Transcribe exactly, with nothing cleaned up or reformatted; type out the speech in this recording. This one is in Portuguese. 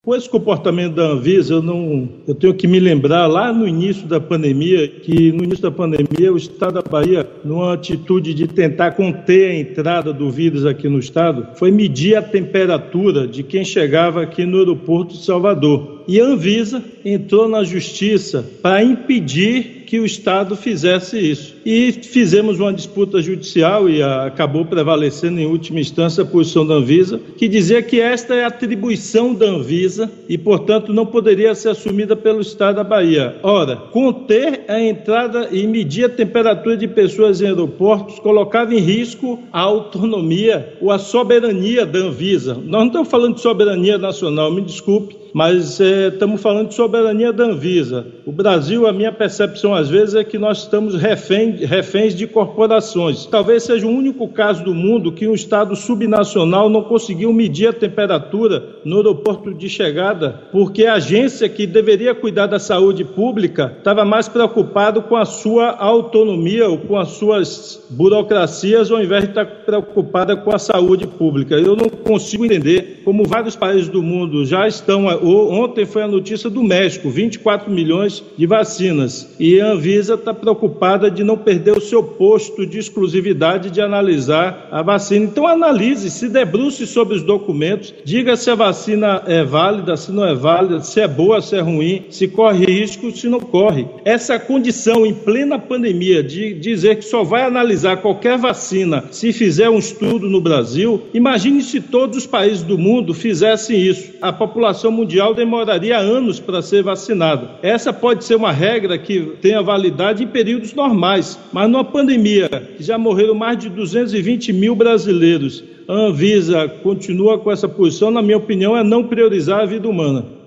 Com esse comportamento da Anvisa, eu, não, eu tenho que me lembrar lá no início da pandemia, que no início da pandemia o Estado da Bahia, numa atitude de tentar conter a entrada do vírus aqui no Estado, foi medir a temperatura de quem chegava aqui no aeroporto de Salvador. E a Anvisa entrou na justiça para impedir que o Estado fizesse isso. E fizemos uma disputa judicial e acabou prevalecendo em última instância a posição da Anvisa, que dizia que esta é a atribuição da Anvisa e, portanto, não poderia ser assumida pelo Estado da Bahia. Ora, conter a entrada e medir a temperatura de pessoas em aeroportos colocava em risco a autonomia ou a soberania da Anvisa. Nós não estamos falando de soberania nacional, me desculpe, mas é, estamos falando de soberania da Anvisa. O Brasil, a minha percepção às vezes é que nós estamos refém, reféns de corporações. Talvez seja o único caso do mundo que um Estado subnacional não conseguiu medir a temperatura no aeroporto de chegada, porque a agência que deveria cuidar da saúde pública estava mais preocupada com a sua autonomia ou com as suas burocracias, ao invés de estar preocupada com a saúde pública. Eu não consigo entender como vários países do mundo já estão. Ontem foi a notícia do México, vinte e quatro milhões de vacinas. E a Anvisa está preocupada de não perder o seu posto de exclusividade de analisar a vacina. Então analise, se debruce sobre os documentos, diga se a vacina é válida, se não é válida, se é boa, se é ruim, se corre risco, se não corre. Essa condição em plena pandemia de dizer que só vai analisar qualquer vacina se fizer um estudo no Brasil, imagine se todos os países do mundo fizessem isso. A população mundial demoraria anos para ser vacinada. Essa pode ser uma regra que tenha validade em períodos normais, mas numa pandemia que já morreram mais de duzentos e vinte mil brasileiros, a Anvisa continua com essa posição, na minha opinião, é não priorizar a vida humana.